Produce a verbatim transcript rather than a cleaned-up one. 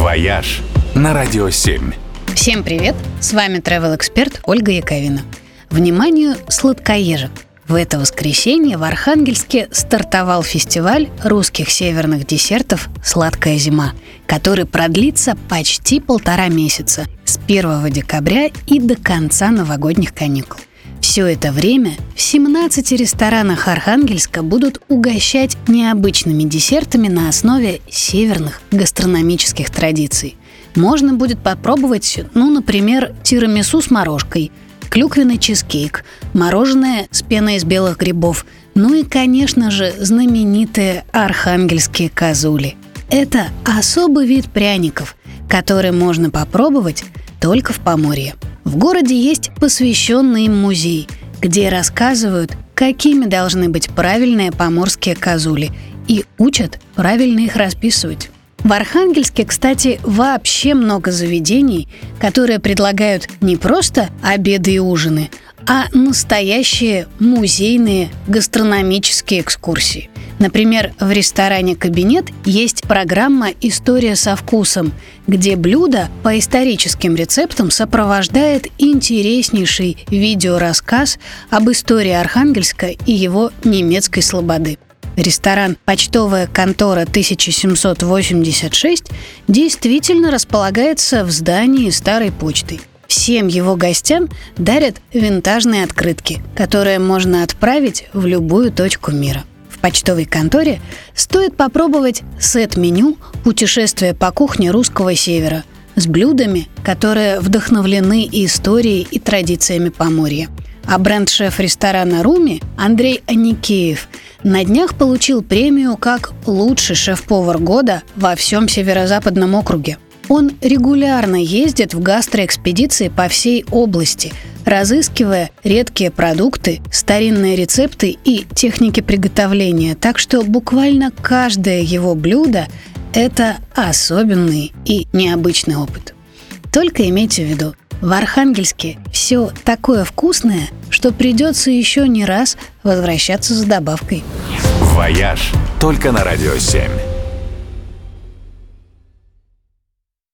«Вояж» на Радио семь. Всем привет! С вами travel-эксперт Ольга Яковина. Вниманию, сладкоежек! В это воскресенье в Архангельске стартовал фестиваль русских северных десертов «Сладкая зима», который продлится почти полтора месяца, с первого декабря и до конца новогодних каникул. Все это время в семнадцати ресторанах Архангельска будут угощать необычными десертами на основе северных гастрономических традиций. Можно будет попробовать, ну, например, тирамису с морожкой, клюквенный чизкейк, мороженое с пеной из белых грибов, ну и, конечно же, знаменитые архангельские козули. Это особый вид пряников, который можно попробовать только в Поморье. В городе есть посвященный им музей, где рассказывают, какими должны быть правильные поморские козули, и учат правильно их расписывать. В Архангельске, кстати, вообще много заведений, которые предлагают не просто обеды и ужины, а настоящие музейные гастрономические экскурсии. Например, в ресторане «Кабинет» есть программа «История со вкусом», где блюдо по историческим рецептам сопровождает интереснейший видеорассказ об истории Архангельска и его немецкой слободы. Ресторан «Почтовая контора тысяча семьсот восемьдесят шесть» действительно располагается в здании старой почты. Всем его гостям дарят винтажные открытки, которые можно отправить в любую точку мира. В почтовой конторе стоит попробовать сет-меню «Путешествие по кухне русского севера» с блюдами, которые вдохновлены историей и традициями Поморья. А бренд-шеф ресторана «Руми» Андрей Аникеев на днях получил премию как лучший шеф-повар года во всем Северо-Западном округе. Он регулярно ездит в гастроэкспедиции по всей области, разыскивая редкие продукты, старинные рецепты и техники приготовления. Так что буквально каждое его блюдо – это особенный и необычный опыт. Только имейте в виду, в Архангельске все такое вкусное, что придется еще не раз возвращаться за добавкой. «Вояж» только на Радио семь.